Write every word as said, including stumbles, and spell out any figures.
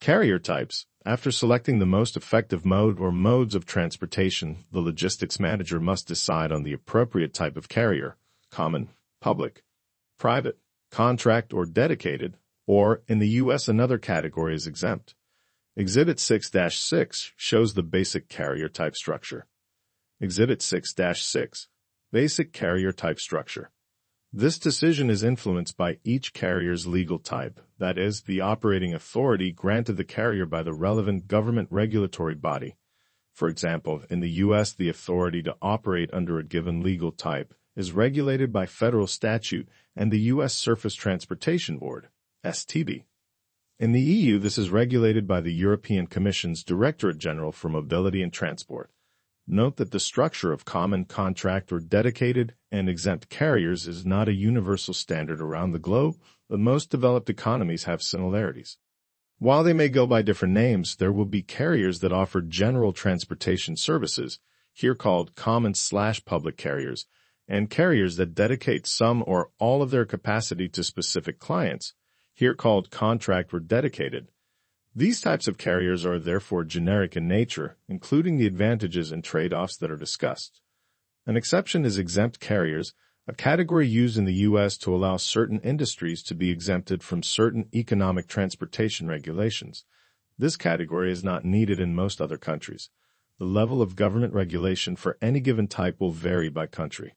Carrier types. After selecting the most effective mode or modes of transportation, the logistics manager must decide on the appropriate type of carrier: common, public, private, contract, or dedicated, or, in the U S, another category is exempt. Exhibit six dash six shows the basic carrier type structure. Exhibit six dash six. Basic carrier type structure. This decision is influenced by each carrier's legal type, that is, the operating authority granted the carrier by the relevant government regulatory body. For example, in the U S, the authority to operate under a given legal type is regulated by federal statute and the U S Surface Transportation Board, S T B. In the E U, this is regulated by the European Commission's Directorate General for Mobility and Transport. Note that the structure of common, contract, or dedicated and exempt carriers is not a universal standard around the globe, but most developed economies have similarities. While they may go by different names, there will be carriers that offer general transportation services, here called common-slash-public carriers, and carriers that dedicate some or all of their capacity to specific clients, here called contract or dedicated. These types of carriers are therefore generic in nature, including the advantages and trade-offs that are discussed. An exception is exempt carriers, a category used in the U S to allow certain industries to be exempted from certain economic transportation regulations. This category is not needed in most other countries. The level of government regulation for any given type will vary by country.